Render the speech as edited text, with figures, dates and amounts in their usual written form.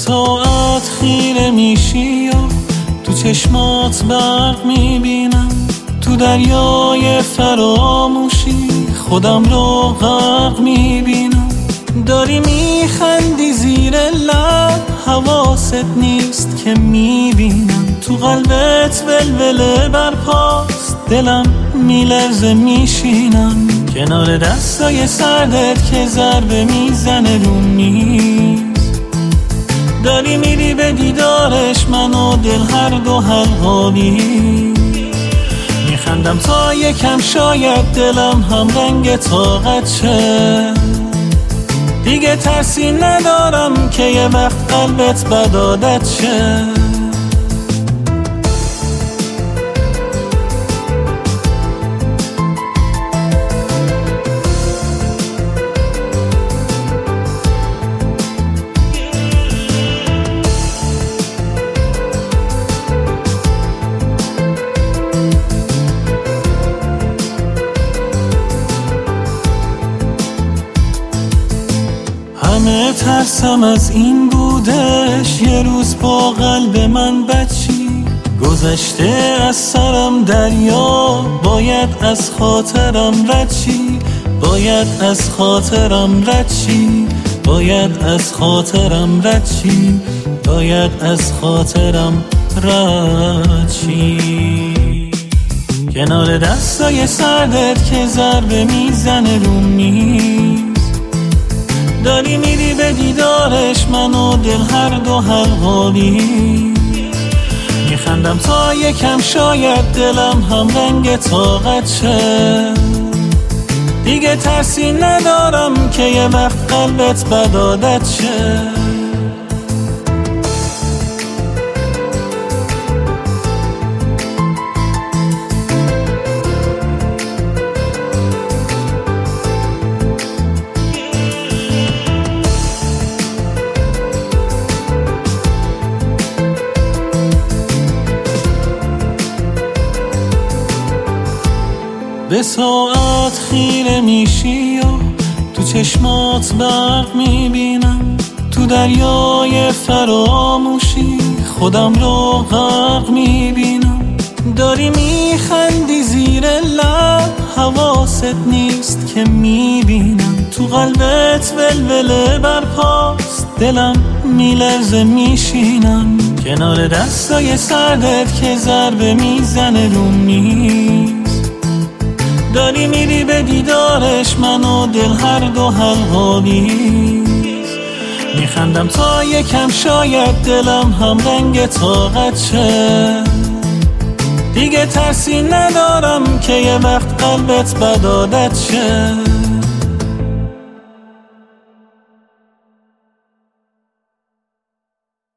ساعت خیره میشی و تو چشمات برق میبینم، تو دریای فراموشی خودم رو غرق میبینم. داری میخندی زیر لب، حواست نیست که میبینم، تو قلبت ولوله برپاست، دلم میلرزه میشینم کنار دستای سردت که ضربه میزنه رو میز. داری میری به دیدارش، من و دل هر دو حلقالی میخندم تا یکم شاید دلم هم رنگ طاقت شه. دیگه ترسی ندارم که یه وقت قلبت بد عادت شه. همه ترسم از این بودش، یه روز با قلب من بچی گذشته از سرم دریا، باید از خاطرم رد چی، باید از خاطرم رد چی، باید از خاطرم رد چی، باید از خاطرم رد چی. کنار دستای سردت که ضربه میزنه رو میز. داری میری به دیدارش، من و دل هر دو حلقالی میخندم تا یکم شاید دلم هم رنگ طاقت شه. دیگه ترسی ندارم که یه وقت قلبت بد عادت شه. به ساعت خیره میشی و تو چشمات برق میبینم، تو دریای فراموشی خودم رو غرق میبینم. داری میخندی زیر لب، حواست نیست که میبینم، تو قلبت ولوله برپاست، دلم میلرزه میشینم کنار دستای سردت که ضربه میزنه رو میز. داری میری به دیدارش، من و دل هر دو حلقالی میخندم تا یکم شاید دلم هم رنگ طاقت شه. دیگه ترسی ندارم که یه وقت قلبت بد عادت شه.